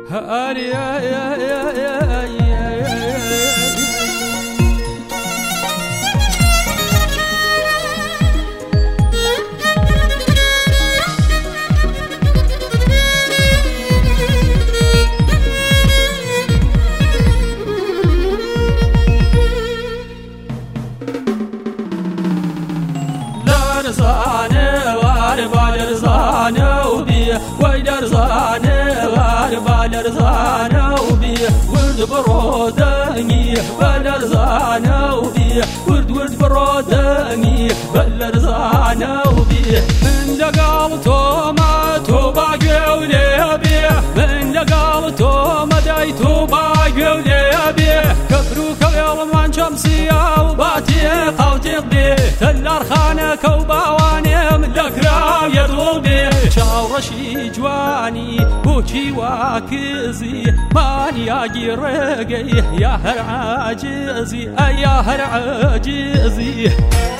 ورد بروداني بلرزانا وبيه ورد بروداني بلرزانا وبيه من لقالتو ما توباقي وليه بيه من لقالتو ما دايتو باقي وليه بيه كبروك اليوم عن شمسية وباتي قوتي بيه تلار خانك وباواني من لكرام يطول بيه شاورشي جواني بوشي واكزي ماني ياجي رقي يا هر عاجزي يا هر عاجزي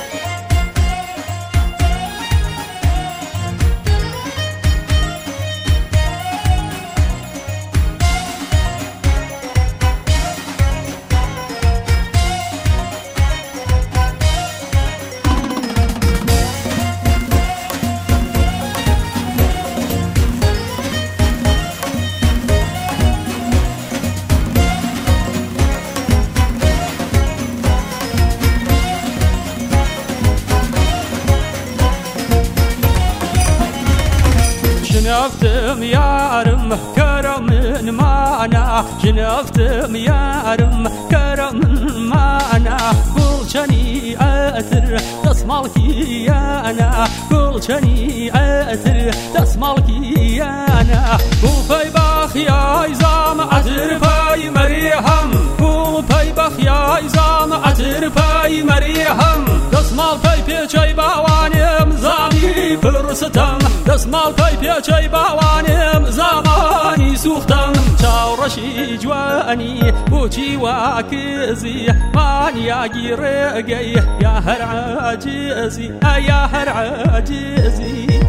جنفتم يارم كرم معنا جنفتم يارم كرم معنا كل شني أثر تسمع الكيانا كل شني أثر تسمع الكيانا وفي باخ يا إزام أثر في مريهم وفي باخ يا إزام أثر في مريهم تسمع في بيشي باوانم زامي فرستم تسمع في بيشي باوانم زماني سوختم شاورشي جواني بوشي واكزي ماني ياجي رقي يا هر عاجزي يا هر عاجزي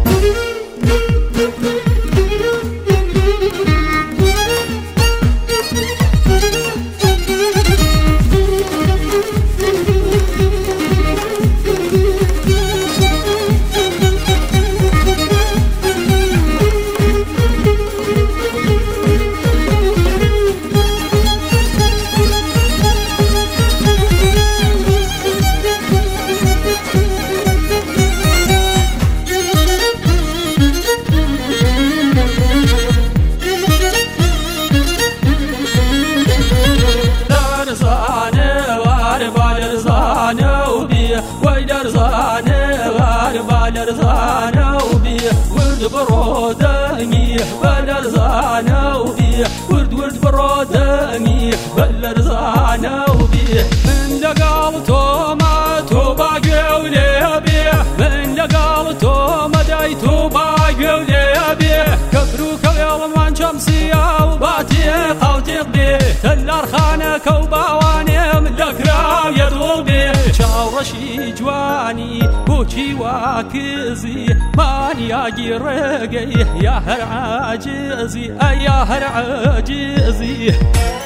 بلرزانا وبيه ورد بروداني بلرزانا وبيه ورد بروداني بلرزانا وبيه من لقالتو ما توباقي وليه بيه من لقالتو ما دايتو باقي وليه بيه كبروك اليوم عن شمسية وباتي قوتي بيه تلار خانك وباواني من لكرام يطول بيه شاورشي جواني بوشي واكزي ماني ياجي رقي يا هر عاجزي يا هر عاجزي